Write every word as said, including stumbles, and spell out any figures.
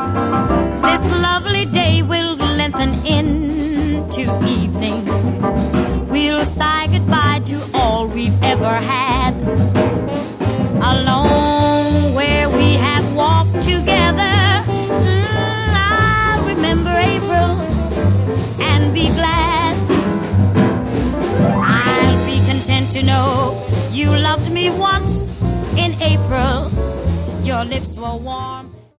This lovely day will lengthen into evening. We'll say goodbye to all we've ever had. Alone where we have walked together, mm, I'll remember April and be glad. I'll be content to know you loved me once in April. Your lips were warm.